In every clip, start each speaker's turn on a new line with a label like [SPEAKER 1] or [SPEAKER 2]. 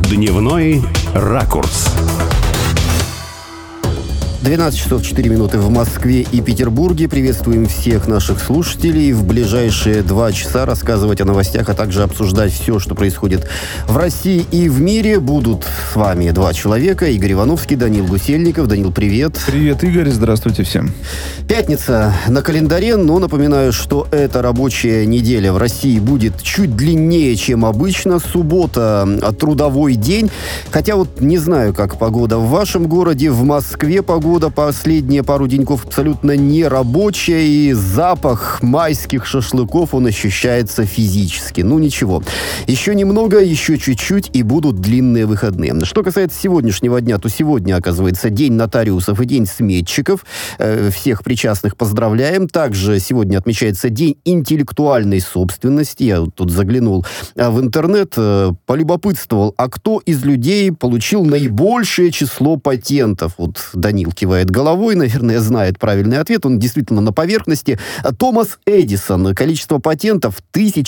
[SPEAKER 1] Дневной ракурс.
[SPEAKER 2] 12 часов 4 минуты в Москве и Петербурге. Приветствуем всех наших слушателей. В ближайшие 2 часа рассказывать о новостях, а также обсуждать все, что происходит в России и в мире. Будут с вами 2 человека. Игорь Ивановский, Данил Гусельников. Данил, привет.
[SPEAKER 3] Привет, Игорь. Здравствуйте всем.
[SPEAKER 2] Пятница на календаре, но напоминаю, что эта рабочая неделя в России будет чуть длиннее, чем обычно. Суббота – трудовой день. Хотя вот не знаю, как погода в вашем городе. В Москве погода последние пару деньков абсолютно не рабочая, и запах майских шашлыков, он ощущается физически. Ну, ничего. Еще немного, еще чуть-чуть, и будут длинные выходные. Что касается сегодняшнего дня, то сегодня, оказывается, день нотариусов и день сметчиков. Всех причастных поздравляем. Также сегодня отмечается день интеллектуальной собственности. Я вот тут заглянул в интернет, полюбопытствовал, а кто из людей получил наибольшее число патентов? Вот Данил кивает головой, наверное, знает правильный ответ. Он действительно на поверхности. Томас Эдисон. Количество патентов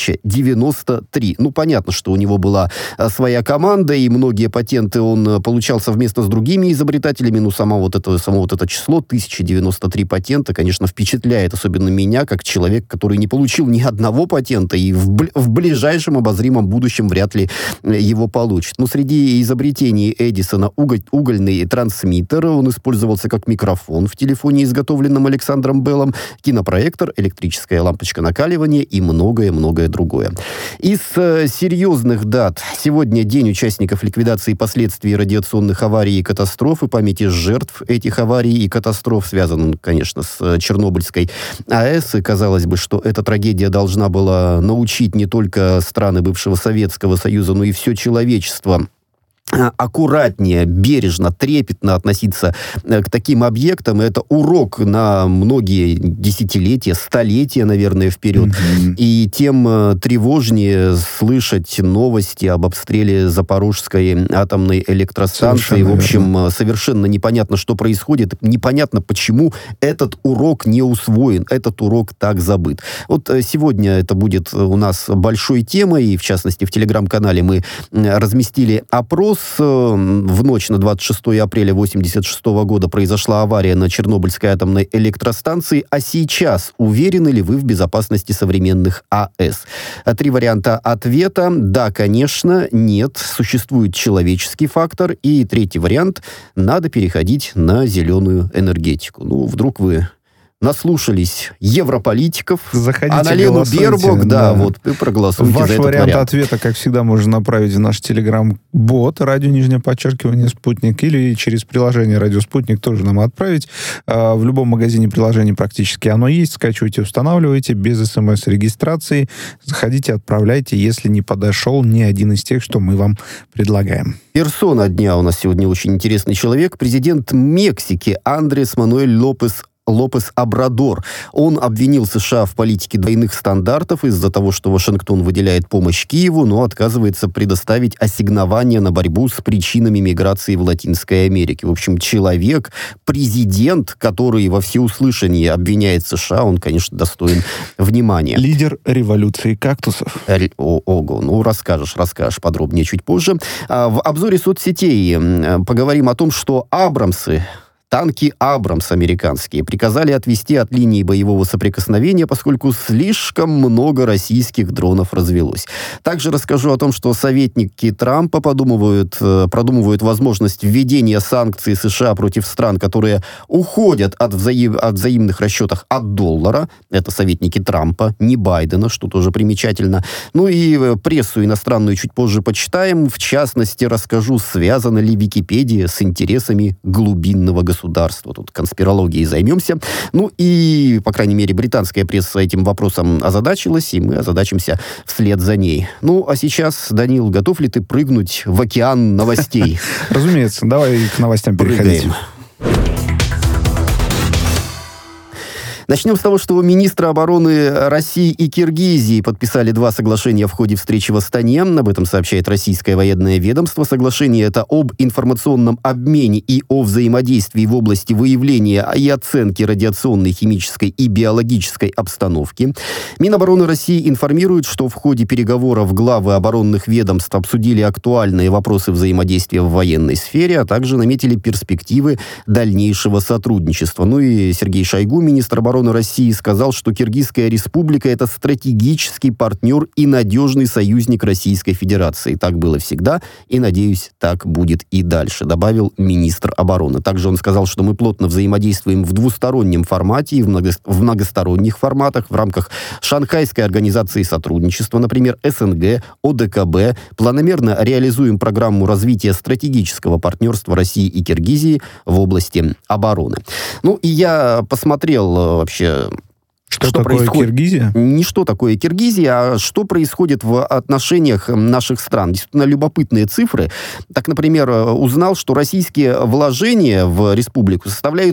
[SPEAKER 2] 1093. Ну, понятно, что у него была своя команда, и многие патенты он получал совместно с другими изобретателями. Ну, само вот это число, 1093 патента, конечно, впечатляет, особенно меня, как человек, который не получил ни одного патента, и в ближайшем обозримом будущем вряд ли его получит. Но среди изобретений Эдисона угольный трансмиттер. Он использовался как микрофон в телефоне, изготовленном Александром Беллом, кинопроектор, электрическая лампочка накаливания и многое-многое другое. Из серьезных дат. Сегодня день участников ликвидации последствий радиационных аварий и катастроф, и памяти жертв этих аварий и катастроф. Связан он, конечно, с Чернобыльской АЭС. И казалось бы, что эта трагедия должна была научить не только страны бывшего Советского Союза, но и все человечество аккуратнее, бережно, трепетно относиться к таким объектам. Это урок на многие десятилетия, столетия, наверное, вперед. И тем тревожнее слышать новости об обстреле Запорожской атомной электростанции. В общем, совершенно непонятно, что происходит. Непонятно, почему этот урок не усвоен, этот урок так забыт. Вот сегодня это будет у нас большой темой, и в частности в телеграм-канале мы разместили опрос. В ночь на 26 апреля 1986 года произошла авария на Чернобыльской атомной электростанции. А сейчас уверены ли вы в безопасности современных АЭС? 3 варианта ответа. Да, конечно, нет. Существует человеческий фактор. И 3-й вариант. Надо переходить на зеленую энергетику. Ну, вдруг вы наслушались европолитиков,
[SPEAKER 3] заходите,
[SPEAKER 2] Анналену Бербок, вот, и проголосуйте
[SPEAKER 3] Ваш
[SPEAKER 2] за этот
[SPEAKER 3] вариант
[SPEAKER 2] вариант.
[SPEAKER 3] Ответа, как всегда, можно направить в наш телеграм-бот «Радио _Спутник» или через приложение «Радио Спутник» тоже нам отправить. В любом магазине приложений практически оно есть. Скачивайте, устанавливайте, без СМС-регистрации. Заходите, отправляйте, если не подошел ни один из тех, что мы вам предлагаем.
[SPEAKER 2] Персона дня у нас сегодня очень интересный человек. Президент Мексики Андрес Мануэль Лопес Обрадор. Он обвинил США в политике двойных стандартов из-за того, что Вашингтон выделяет помощь Киеву, но отказывается предоставить ассигнования на борьбу с причинами миграции в Латинской Америке. В общем, человек, президент, который во всеуслышание обвиняет США, он, конечно, достоин внимания.
[SPEAKER 3] Лидер революции кактусов.
[SPEAKER 2] Ого, ну расскажешь подробнее чуть позже. В обзоре соцсетей поговорим о том, что танки «Абрамс» американские приказали отвести от линии боевого соприкосновения, поскольку слишком много российских дронов развелось. Также расскажу о том, что советники Трампа продумывают возможность введения санкций США против стран, которые уходят от взаимных расчетов от доллара. Это советники Трампа, не Байдена, что тоже примечательно. Ну и прессу иностранную чуть позже почитаем. В частности, расскажу, связана ли Википедия с интересами глубинного государства. Тут конспирологией займемся. Ну и, по крайней мере, британская пресса этим вопросом озадачилась, и мы озадачимся вслед за ней. Ну, а сейчас, Данил, готов ли ты прыгнуть в океан новостей?
[SPEAKER 3] Разумеется. Давай к новостям переходить.
[SPEAKER 2] Начнем с того, что министры обороны России и Киргизии подписали 2 соглашения в ходе встречи в Астане. Об этом сообщает российское военное ведомство. Соглашение это об информационном обмене и о взаимодействии в области выявления и оценки радиационной, химической и биологической обстановки. Минобороны России информирует, что в ходе переговоров главы оборонных ведомств обсудили актуальные вопросы взаимодействия в военной сфере, а также наметили перспективы дальнейшего сотрудничества. Ну и Сергей Шойгу, министр обороны России, сказал, что Киргизская республика – это стратегический партнер и надежный союзник Российской Федерации. Так было всегда, и, надеюсь, так будет и дальше, добавил министр обороны. Также он сказал, что мы плотно взаимодействуем в двустороннем формате и в многосторонних форматах в рамках Шанхайской организации сотрудничества, например, СНГ, ОДКБ. Планомерно реализуем программу развития стратегического партнерства России и Киргизии в области обороны. Ну, и я посмотрел вообще...
[SPEAKER 3] Что такое происходит? Киргизия?
[SPEAKER 2] Не что такое Киргизия, а что происходит в отношениях наших стран. Действительно, любопытные цифры. Так, например, узнал, что российские вложения в республику составляют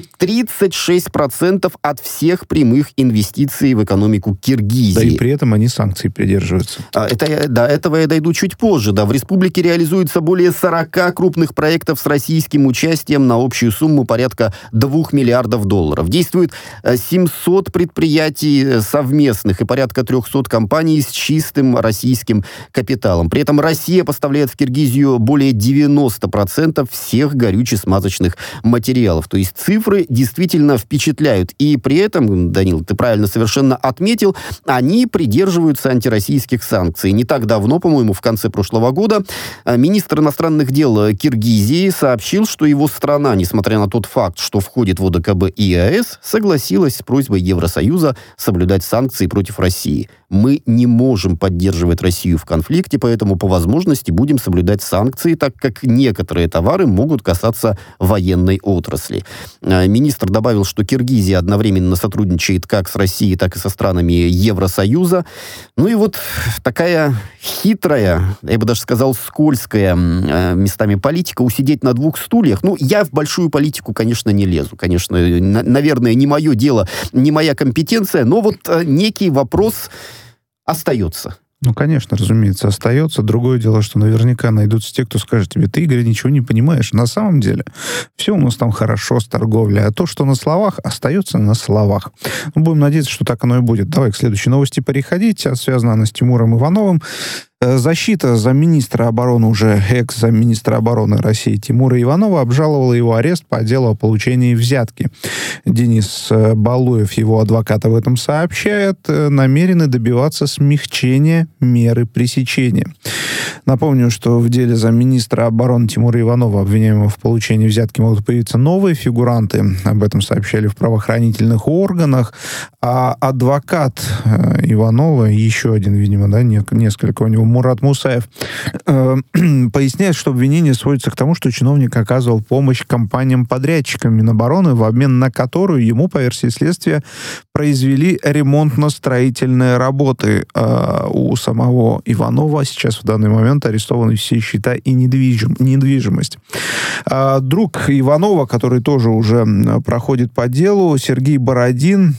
[SPEAKER 2] 36% от всех прямых инвестиций в экономику Киргизии.
[SPEAKER 3] Да и при этом они санкций придерживаются.
[SPEAKER 2] До этого я дойду чуть позже. Да. В республике реализуется более 40 крупных проектов с российским участием на общую сумму порядка $2 миллиардов. Действует 700 предприятий совместных и порядка 300 компаний с чистым российским капиталом. При этом Россия поставляет в Киргизию более 90% всех горюче-смазочных материалов. То есть цифры действительно впечатляют. И при этом, Данил, ты правильно совершенно отметил, они придерживаются антироссийских санкций. Не так давно, по-моему, в конце прошлого года, министр иностранных дел Киргизии сообщил, что его страна, несмотря на тот факт, что входит в ОДКБ и ЕАЭС, согласилась с просьбой Евросоюза соблюдать санкции против России. Мы не можем поддерживать Россию в конфликте, поэтому по возможности будем соблюдать санкции, так как некоторые товары могут касаться военной отрасли. Министр добавил, что Киргизия одновременно сотрудничает как с Россией, так и со странами Евросоюза. Ну и вот такая хитрая, я бы даже сказал, скользкая местами политика, усидеть на 2 стульях. Ну, я в большую политику, конечно, не лезу. Конечно, наверное, не мое дело, не моя компетенция, но вот некий вопрос остается.
[SPEAKER 3] Ну, конечно, разумеется, остается. Другое дело, что наверняка найдутся те, кто скажет тебе: ты, Игорь, ничего не понимаешь. На самом деле все у нас там хорошо с торговлей, а то, что на словах, остается на словах. Ну, будем надеяться, что так оно и будет. Давай к следующей новости переходить. Связана она с Тимуром Ивановым. Защита замминистра обороны, уже экс-замминистра обороны России Тимура Иванова, обжаловала его арест по делу о получении взятки. Денис Балуев, его адвокат, об этом сообщает, намерены добиваться смягчения меры пресечения. Напомню, что в деле замминистра обороны Тимура Иванова, обвиняемого в получении взятки, могут появиться новые фигуранты. Об этом сообщали в правоохранительных органах. А адвокат Иванова, еще один, видимо, да, несколько у него, Мурат Мусаев, поясняет, что обвинение сводится к тому, что чиновник оказывал помощь компаниям-подрядчикам Минобороны, в обмен на которую ему, по версии следствия, произвели ремонтно-строительные работы. У самого Иванова сейчас в данный момент арестованы все счета и недвижимость. Друг Иванова, который тоже уже проходит по делу, Сергей Бородин,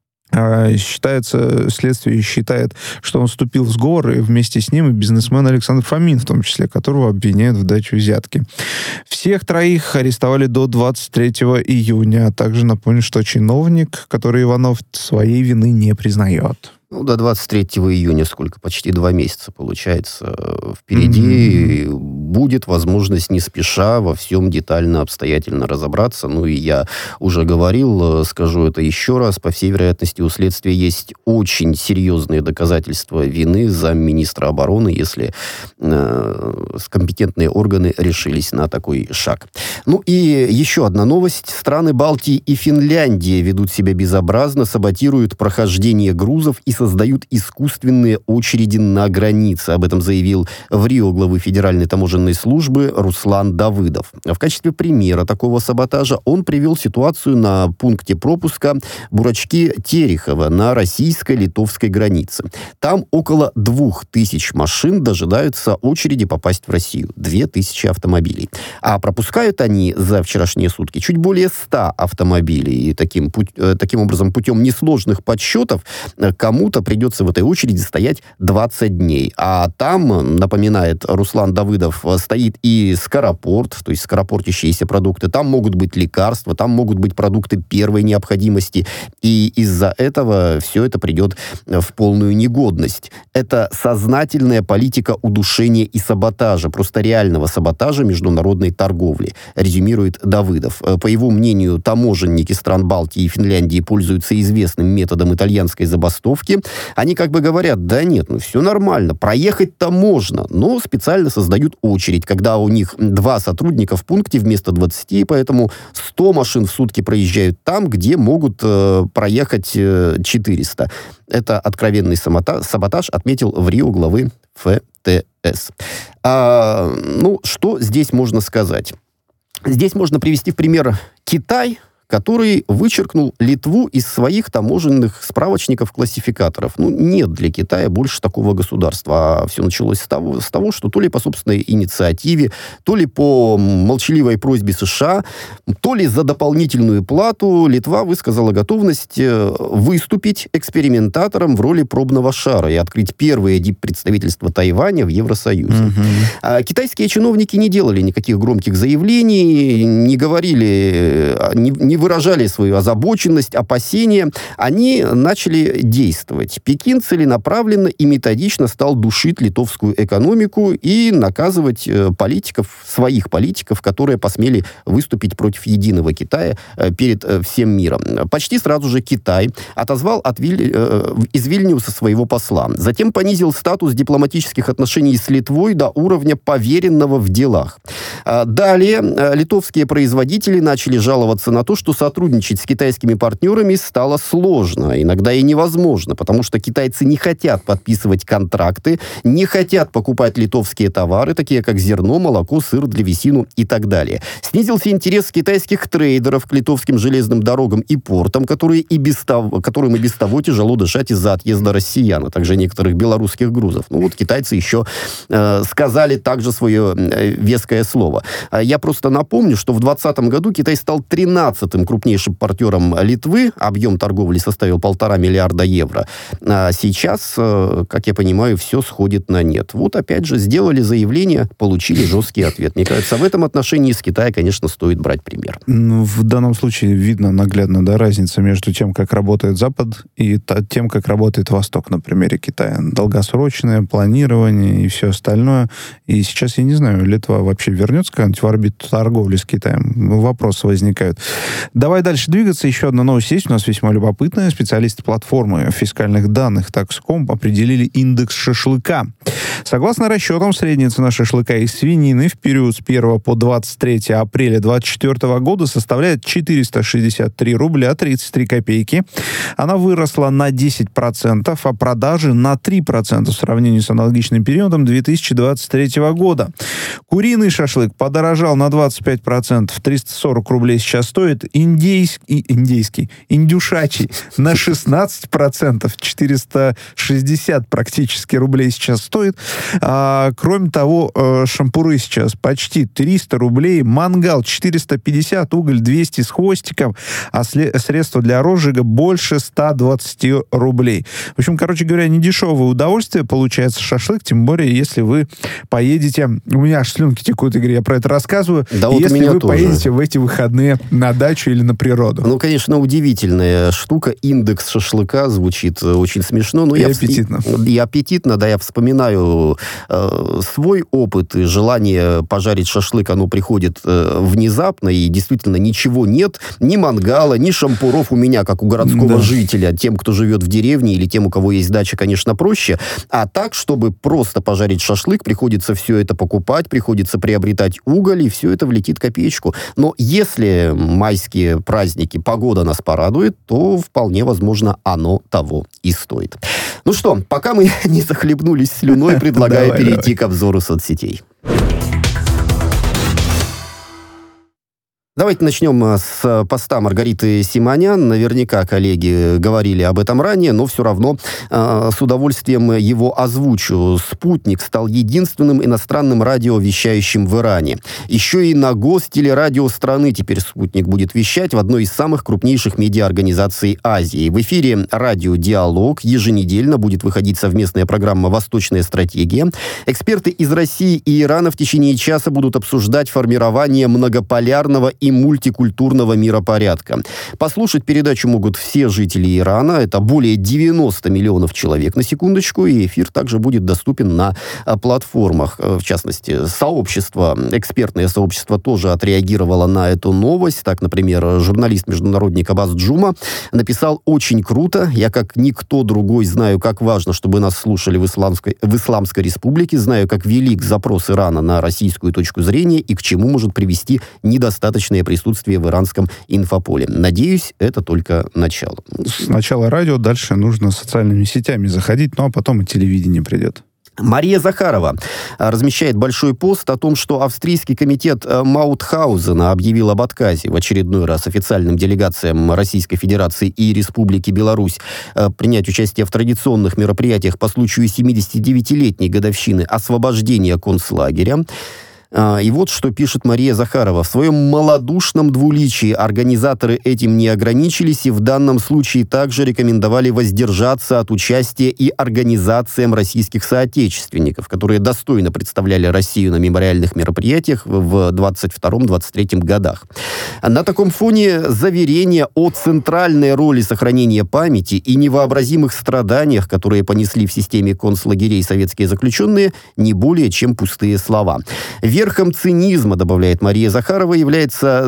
[SPEAKER 3] следствие считает, что он вступил в сговор, и вместе с ним и бизнесмен Александр Фомин, в том числе, которого обвиняют в даче взятки. Всех 3 арестовали до 23 июня. Также напомню, что чиновник, который Иванов, своей вины не признает.
[SPEAKER 2] Ну, до 23 июня, сколько? Почти 2 месяца, получается, впереди. Будет возможность не спеша во всем детально, обстоятельно разобраться. Ну, и я уже говорил, скажу это еще раз, по всей вероятности, у следствия есть очень серьезные доказательства вины замминистра обороны, если компетентные органы решились на такой шаг. Ну, и еще одна новость. Страны Балтии и Финляндия ведут себя безобразно, саботируют прохождение грузов и создают искусственные очереди на границе. Об этом заявил в Рио главы Федеральной таможенной разведывательной службы Руслан Давыдов. В качестве примера такого саботажа он привел ситуацию на пункте пропуска Бурачки-Терехово на российско-литовской границе. Там около 2000 машин дожидаются очереди попасть в Россию. 2000 автомобилей. А пропускают они за вчерашние сутки чуть более 100 автомобилей. И таким образом, путем несложных подсчетов, кому-то придется в этой очереди стоять 20 дней. А там, напоминает Руслан Давыдов, стоит и скоропорт, то есть скоропортящиеся продукты. Там могут быть лекарства, там могут быть продукты первой необходимости. И из-за этого все это придет в полную негодность. Это сознательная политика удушения и саботажа, просто реального саботажа международной торговли, резюмирует Давыдов. По его мнению, таможенники стран Балтии и Финляндии пользуются известным методом итальянской забастовки. Они как бы говорят: да нет, все нормально, проехать-то можно, но специально создают очередь, когда у них 2 сотрудника в пункте вместо 20, и поэтому 100 машин в сутки проезжают там, где могут проехать 400. Это откровенный саботаж, отметил в Рио главы ФТС. Что здесь можно сказать? Здесь можно привести в пример Китай, который вычеркнул Литву из своих таможенных справочников-классификаторов. Нет для Китая больше такого государства. А все началось с того, что то ли по собственной инициативе, то ли по молчаливой просьбе США, то ли за дополнительную плату Литва высказала готовность выступить экспериментатором в роли пробного шара и открыть первое диппредставительство Тайваня в Евросоюзе. Китайские чиновники не делали никаких громких заявлений, не говорили, не выражали свою озабоченность, опасения. Они начали действовать. Пекин целенаправленно и методично стал душить литовскую экономику и наказывать своих политиков, которые посмели выступить против единого Китая перед всем миром. Почти сразу же Китай отозвал из Вильнюса своего посла. Затем понизил статус дипломатических отношений с Литвой до уровня поверенного в делах. Далее литовские производители начали жаловаться на то, что сотрудничать с китайскими партнерами стало сложно, иногда и невозможно, потому что китайцы не хотят подписывать контракты, не хотят покупать литовские товары, такие как зерно, молоко, сыр, древесину и так далее. Снизился интерес китайских трейдеров к литовским железным дорогам и портам, которым и без того тяжело дышать из-за отъезда россиян, а также некоторых белорусских грузов. Китайцы еще сказали также свое веское слово. Я просто напомню, что в 2020 году Китай стал 13-м крупнейшим партнером Литвы. Объем торговли составил 1,5 миллиарда евро. А сейчас, как я понимаю, все сходит на нет. Опять же, сделали заявление, получили жесткий ответ. Мне кажется, в этом отношении с Китая, конечно, стоит брать пример.
[SPEAKER 3] В данном случае видно наглядно, разница между тем, как работает Запад, и тем, как работает Восток на примере Китая. Долгосрочное планирование и все остальное. И сейчас, я не знаю, Литва вообще вернется когда-нибудь в орбиту торговли с Китаем? Вопросы возникают. Давай дальше двигаться. Еще одна новость есть у нас весьма любопытная. Специалисты платформы фискальных данных Tax.com определили индекс шашлыка. Согласно расчетам, средняя цена шашлыка из свинины в период с 1 по 23 апреля 2024 года составляет 463 рубля 33 копейки. Она выросла на 10%, а продажи на 3% в сравнении с аналогичным периодом 2023 года. Куриный шашлык подорожал на 25%, 340 рублей сейчас стоит. Индюшачий на 16%, 460 практически рублей сейчас стоит. Кроме того, шампуры сейчас почти 300 рублей, мангал 450, уголь 200 с хвостиком, а средства для розжига больше 120 рублей. В общем, короче говоря, недешевое удовольствие получается шашлык, тем более, если вы поедете... У меня аж слюнки текут, Игорь, я про это рассказываю.
[SPEAKER 2] Да, вот
[SPEAKER 3] если вы
[SPEAKER 2] тоже
[SPEAKER 3] поедете в эти выходные на дачу или на природу.
[SPEAKER 2] Конечно, удивительная штука. Индекс шашлыка звучит очень смешно. Но
[SPEAKER 3] аппетитно.
[SPEAKER 2] И аппетитно, да, я вспоминаю свой опыт и желание пожарить шашлык, оно приходит внезапно, и действительно ничего нет, ни мангала, ни шампуров у меня, как у городского жителя. Тем, кто живет в деревне или тем, у кого есть дача, конечно, проще. А так, чтобы просто пожарить шашлык, приходится все это покупать, приходится приобретать уголь, и все это влетит копеечку. Но если майские праздники, погода нас порадует, то вполне возможно оно того и стоит. Ну что, пока мы не захлебнулись слюной, предлагаю перейти к обзору соцсетей. Давайте начнем с поста Маргариты Симонян. Наверняка коллеги говорили об этом ранее, но все равно с удовольствием его озвучу. «Спутник» стал единственным иностранным радиовещающим в Иране. Еще и на гостелерадио страны теперь «Спутник» будет вещать в одной из самых крупнейших медиаорганизаций Азии. В эфире «Радио Диалог» еженедельно будет выходить совместная программа «Восточная стратегия». Эксперты из России и Ирана в течение часа будут обсуждать формирование многополярного и мультикультурного миропорядка. Послушать передачу могут все жители Ирана. Это более 90 миллионов человек, на секундочку. И эфир также будет доступен на платформах. В частности, экспертное сообщество тоже отреагировало на эту новость. Так, например, журналист-международник Аббас Джума написал: «Очень круто. Я, как никто другой, знаю, как важно, чтобы нас слушали в Исламской Республике. Знаю, как велик запрос Ирана на российскую точку зрения и к чему может привести недостаточно присутствие в иранском инфополе. Надеюсь, это только начало».
[SPEAKER 3] Сначала радио, дальше нужно социальными сетями заходить, ну а потом и телевидение придет.
[SPEAKER 2] Мария Захарова размещает большой пост о том, что австрийский комитет Маутхаузена объявил об отказе в очередной раз официальным делегациям Российской Федерации и Республики Беларусь принять участие в традиционных мероприятиях по случаю 79-летней годовщины освобождения концлагеря. И вот что пишет Мария Захарова. В своем малодушном двуличии организаторы этим не ограничились и в данном случае также рекомендовали воздержаться от участия и организациям российских соотечественников, которые достойно представляли Россию на мемориальных мероприятиях в 22-23 годах. На таком фоне заверения о центральной роли сохранения памяти и невообразимых страданиях, которые понесли в системе концлагерей советские заключенные, не более чем пустые слова. Верхом цинизма, добавляет Мария Захарова, является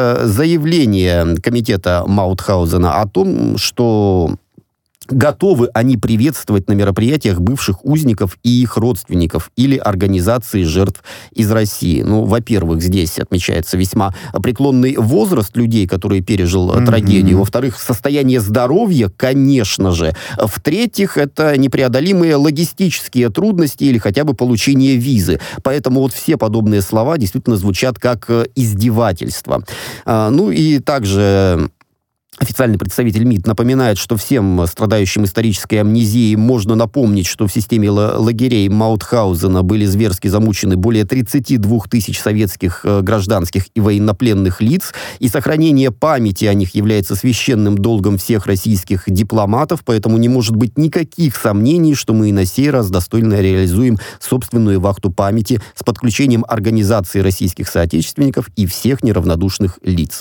[SPEAKER 2] заявление комитета Маутхаузена о том, что готовы они приветствовать на мероприятиях бывших узников и их родственников или организации жертв из России. Ну, во-первых, здесь отмечается весьма преклонный возраст людей, которые пережил трагедию. Во-вторых, состояние здоровья, конечно же. В-третьих, это непреодолимые логистические трудности или хотя бы получение визы. Поэтому вот все подобные слова действительно звучат как издевательство. Ну и также официальный представитель МИД напоминает, что всем страдающим исторической амнезией можно напомнить, что в системе лагерей Маутхаузена были зверски замучены более 32 тысяч советских гражданских и военнопленных лиц, и сохранение памяти о них является священным долгом всех российских дипломатов, поэтому не может быть никаких сомнений, что мы и на сей раз достойно реализуем собственную вахту памяти с подключением организации российских соотечественников и всех неравнодушных лиц.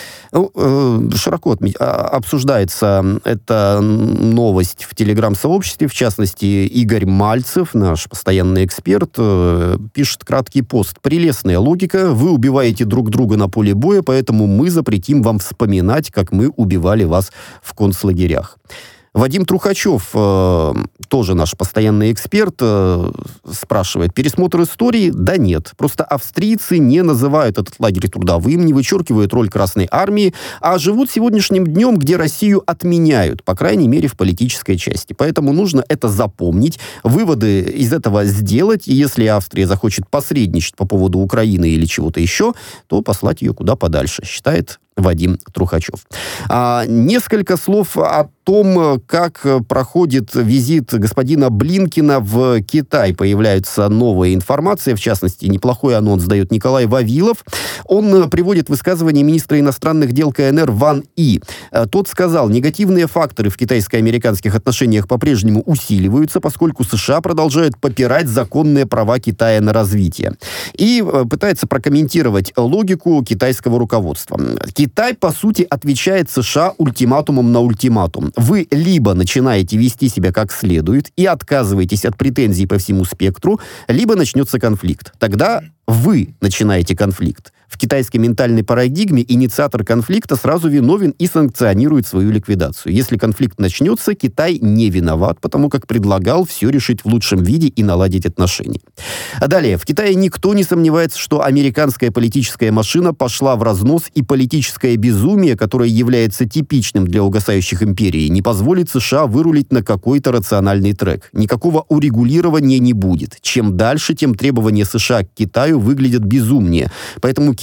[SPEAKER 2] Широко обсуждается эта новость в телеграм-сообществе. В частности, Игорь Мальцев, наш постоянный эксперт, пишет краткий пост. «Прелестная логика. Вы убиваете друг друга на поле боя, поэтому мы запретим вам вспоминать, как мы убивали вас в концлагерях». Вадим Трухачев, тоже наш постоянный эксперт, спрашивает: пересмотр истории? Да нет. Просто австрийцы не называют этот лагерь трудовым, не вычеркивают роль Красной Армии, а живут сегодняшним днем, где Россию отменяют, по крайней мере, в политической части. Поэтому нужно это запомнить, выводы из этого сделать, и если Австрия захочет посредничать по поводу Украины или чего-то еще, то послать ее куда подальше, считает Вадим Трухачев. Несколько слов о том, как проходит визит господина Блинкена в Китай. Появляется новая информация, в частности, неплохой анонс дает Николай Вавилов. Он приводит высказывание министра иностранных дел КНР Ван И. Тот сказал: негативные факторы в китайско-американских отношениях по-прежнему усиливаются, поскольку США продолжают попирать законные права Китая на развитие. И пытается прокомментировать логику китайского руководства. Китай, по сути, отвечает США ультиматумом на ультиматум. Вы либо начинаете вести себя как следует и отказываетесь от претензий по всему спектру, либо начнется конфликт. Тогда вы начинаете конфликт. В китайской ментальной парадигме инициатор конфликта сразу виновен и санкционирует свою ликвидацию. Если конфликт начнется, Китай не виноват, потому как предлагал все решить в лучшем виде и наладить отношения. А далее. В Китае никто не сомневается, что американская политическая машина пошла в разнос, и политическое безумие, которое является типичным для угасающих империй, не позволит США вырулить на какой-то рациональный трек. Никакого урегулирования не будет. Чем дальше, тем требования США к Китаю выглядят безумнее. Поэтому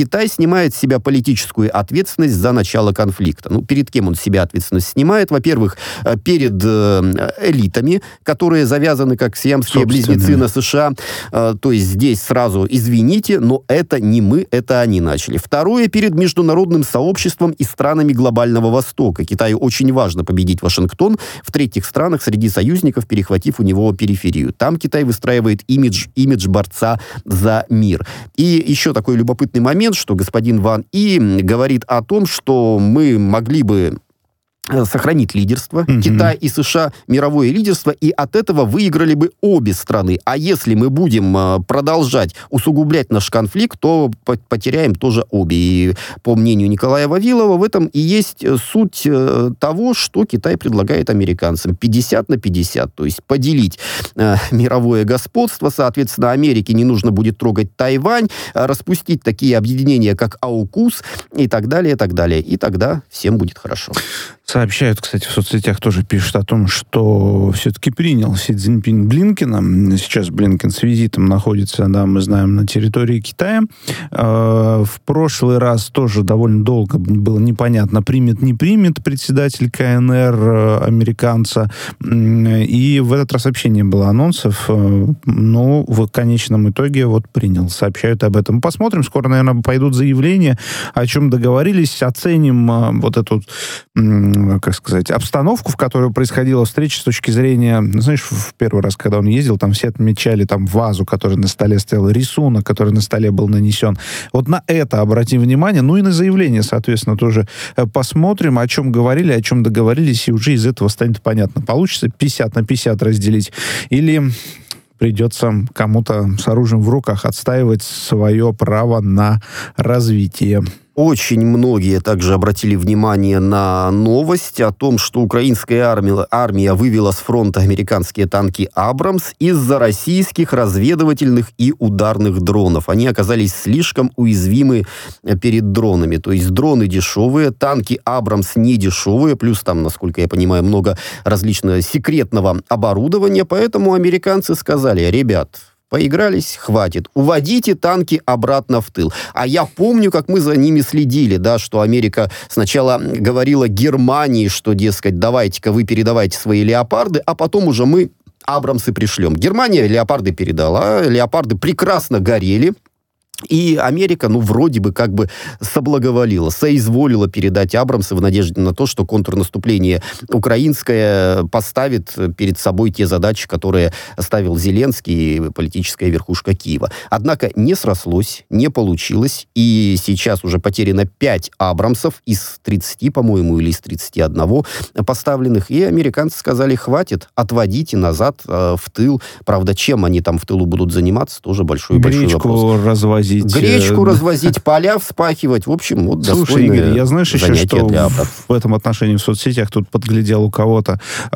[SPEAKER 2] Китай снимает с себя политическую ответственность за начало конфликта. Ну, перед кем он с себя ответственность снимает? Во-первых, перед элитами, которые завязаны как сиамские близнецы на США. То есть здесь сразу извините, но это не мы, это они начали. Второе, перед международным сообществом и странами глобального Востока. Китаю очень важно победить Вашингтон в третьих странах среди союзников, перехватив у него периферию. Там Китай выстраивает имидж борца за мир. И еще такой любопытный момент, что господин Ван И говорит о том, что мы могли бы сохранить лидерство, Китай и США, мировое лидерство, и от этого выиграли бы обе страны. А если мы будем продолжать усугублять наш конфликт, то потеряем тоже обе. И по мнению Николая Вавилова, в этом и есть суть того, что Китай предлагает американцам. 50/50, то есть поделить мировое господство. Соответственно, Америке не нужно будет трогать Тайвань, распустить такие объединения, как АУКУС и так далее, и так далее. И тогда всем будет хорошо.
[SPEAKER 3] Сообщают, кстати, в соцсетях тоже пишут о том, что все-таки принял Си Цзиньпин Блинкена. Сейчас Блинкен с визитом находится, да, мы знаем, на территории Китая. В прошлый раз тоже довольно долго было непонятно, примет, не примет председатель КНР американца. И в этот раз вообще не было анонсов. Но в конечном итоге вот принял. Сообщают об этом. Посмотрим. Скоро, наверное, пойдут заявления, о чем договорились. Оценим вот эту, как сказать, обстановку, в которой происходила встреча с точки зрения, знаешь, в первый раз, когда он ездил, там все отмечали там вазу, которая на столе стояла, рисунок, который на столе был нанесен. Вот на это обратим внимание. Ну и на заявление, соответственно, тоже посмотрим, о чем говорили, о чем договорились, и уже из этого станет понятно, получится 50/50 разделить или придется кому-то с оружием в руках отстаивать свое право на развитие.
[SPEAKER 2] Очень многие также обратили внимание на новость о том, что украинская армия вывела с фронта американские танки «Абрамс» из-за российских разведывательных и ударных дронов. Они оказались слишком уязвимы перед дронами. То есть дроны дешевые, танки «Абрамс» не дешевые, плюс там, насколько я понимаю, много различного секретного оборудования. Поэтому американцы сказали: ребят, поигрались, хватит. Уводите танки обратно в тыл. А я помню, как мы за ними следили, да, что Америка сначала говорила Германии, что, дескать, давайте-ка вы передавайте свои «Леопарды», а потом уже мы «Абрамсы» пришлем. Германия «Леопарды» передала, «Леопарды» прекрасно горели. И Америка, ну, вроде бы как бы соблаговолила, соизволила передать «Абрамсы» в надежде на то, что контрнаступление украинское поставит перед собой те задачи, которые ставил Зеленский и политическая верхушка Киева. Однако не срослось, не получилось, и сейчас уже потеряно 5 «Абрамсов» из 30, по-моему, или из 31 поставленных, и американцы сказали: хватит, отводите назад в тыл. Правда, чем они там в тылу будут заниматься, тоже большой вопрос.
[SPEAKER 3] Развозить.
[SPEAKER 2] Гречку развозить, поля вспахивать. В общем, вот
[SPEAKER 3] слушай, Игорь, я знаешь еще, что
[SPEAKER 2] для
[SPEAKER 3] в этом отношении в соцсетях тут подглядел у кого-то.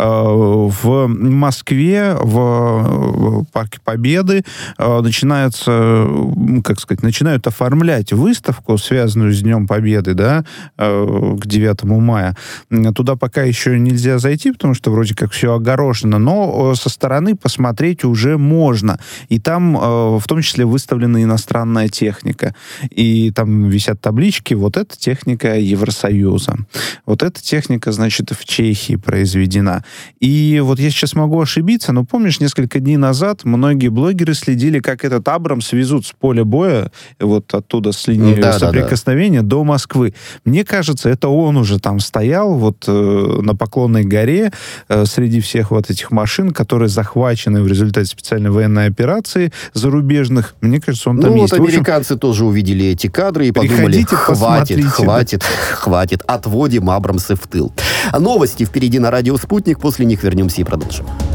[SPEAKER 3] В Москве, в Парке Победы начинается, как сказать, начинают оформлять выставку, связанную с Днем Победы, да, к 9 мая. Туда пока еще нельзя зайти, потому что вроде как все огорожено, но со стороны посмотреть уже можно. И там в том числе выставлена иностранная техника. И там висят таблички: вот эта техника Евросоюза. Вот эта техника, значит, в Чехии произведена. И вот я сейчас могу ошибиться, но помнишь, несколько дней назад многие блогеры следили, как этот «Абрамс» везут с поля боя, вот оттуда с линии соприкосновения до Москвы. Мне кажется, это он уже там стоял вот на Поклонной горе среди всех вот этих машин, которые захвачены в результате специальной военной операции зарубежных. Мне кажется, он там есть.
[SPEAKER 2] Американцы тоже увидели эти кадры и подумали: хватит, отводим «Абрамсы» в тыл. Новости впереди на радио «Спутник», после них вернемся и продолжим.